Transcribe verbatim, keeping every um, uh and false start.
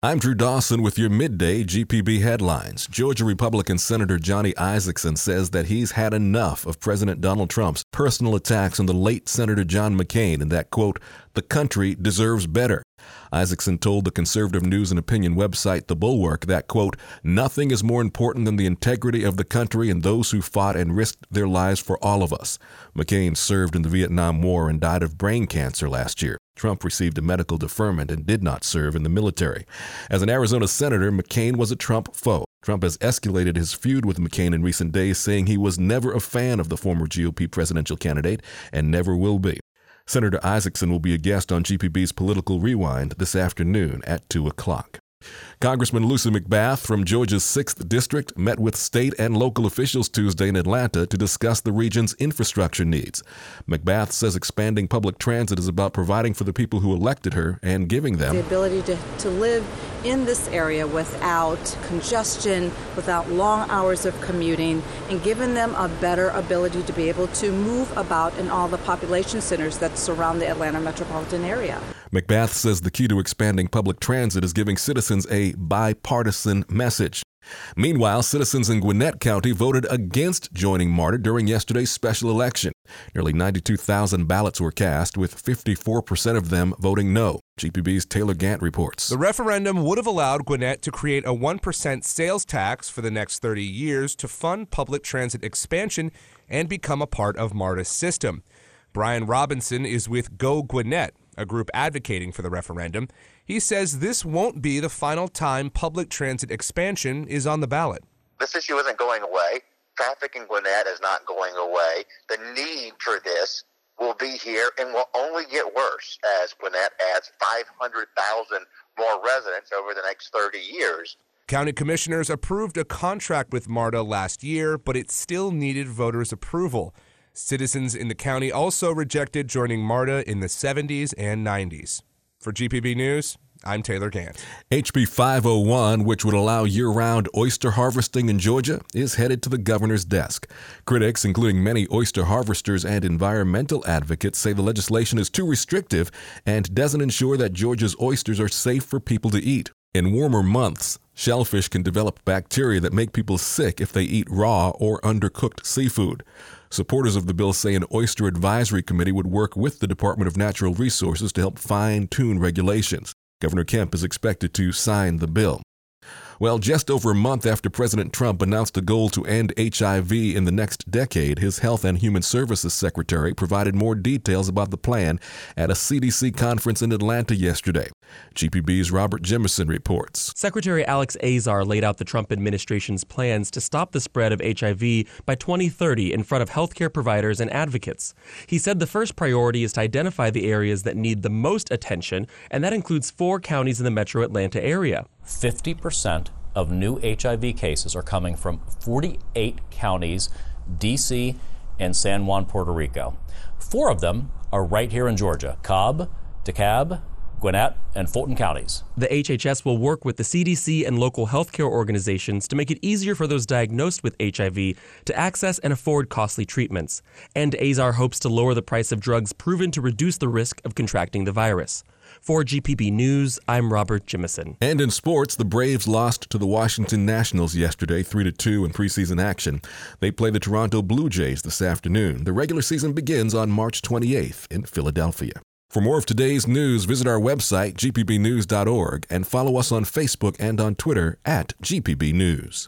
I'm Drew Dawson with your midday G P B headlines. Georgia Republican Senator Johnny Isakson says that he's had enough of President Donald Trump's personal attacks on the late Senator John McCain and that, quote, the country deserves better. Isakson told the conservative news and opinion website The Bulwark that, quote, nothing is more important than the integrity of the country and those who fought and risked their lives for all of us. McCain served in the Vietnam War and died of brain cancer last year. Trump received a medical deferment and did not serve in the military. As an Arizona senator, McCain was a Trump foe. Trump has escalated his feud with McCain in recent days, saying he was never a fan of the former G O P presidential candidate and never will be. Senator Isakson will be a guest on G P B's Political Rewind this afternoon at two o'clock. Congressman Lucy McBath from Georgia's sixth District met with state and local officials Tuesday in Atlanta to discuss the region's infrastructure needs. McBath says expanding public transit is about providing for the people who elected her and giving them the ability to, to live in this area without congestion, without long hours of commuting, and giving them a better ability to be able to move about in all the population centers that surround the Atlanta metropolitan area. McBath says the key to expanding public transit is giving citizens a bipartisan message. Meanwhile, citizens in Gwinnett County voted against joining MARTA during yesterday's special election. Nearly ninety-two thousand ballots were cast, with fifty-four percent of them voting no. G P B's Taylor Gant reports. The referendum would have allowed Gwinnett to create a one percent sales tax for the next thirty years to fund public transit expansion and become a part of MARTA's system. Brian Robinson is with Go Gwinnett, a group advocating for the referendum. He says this won't be the final time public transit expansion is on the ballot. This issue isn't going away. Traffic in Gwinnett is not going away. The need for this will be here and will only get worse as Gwinnett adds five hundred thousand more residents over the next thirty years. County commissioners approved a contract with MARTA last year, but it still needed voters' approval. Citizens in the county also rejected joining MARTA in the seventies and nineties. For G P B News, I'm Taylor Gant. H B five oh one, which would allow year-round oyster harvesting in Georgia, is headed to the governor's desk. Critics, including many oyster harvesters and environmental advocates, say the legislation is too restrictive and doesn't ensure that Georgia's oysters are safe for people to eat. In warmer months, shellfish can develop bacteria that make people sick if they eat raw or undercooked seafood. Supporters of the bill say an oyster advisory committee would work with the Department of Natural Resources to help fine-tune regulations. Governor Kemp is expected to sign the bill. Well, just over a month after President Trump announced a goal to end H I V in the next decade, his Health and Human Services Secretary provided more details about the plan at a C D C conference in Atlanta yesterday. G P B's Robert Jimison reports. Secretary Alex Azar laid out the Trump administration's plans to stop the spread of H I V by twenty thirty in front of healthcare providers and advocates. He said the first priority is to identify the areas that need the most attention, and that includes four counties in the metro Atlanta area. fifty percent of new H I V cases are coming from forty-eight counties, D C and San Juan, Puerto Rico. Four of them are right here in Georgia: Cobb, DeKalb, Gwinnett, and Fulton counties. The H H S will work with the C D C and local healthcare organizations to make it easier for those diagnosed with H I V to access and afford costly treatments. And Azar hopes to lower the price of drugs proven to reduce the risk of contracting the virus. For G P B News, I'm Robert Jimison. And in sports, the Braves lost to the Washington Nationals yesterday, three to two in preseason action. They play the Toronto Blue Jays this afternoon. The regular season begins on March twenty-eighth in Philadelphia. For more of today's news, visit our website, G P B news dot org, and follow us on Facebook and on Twitter at G P B News.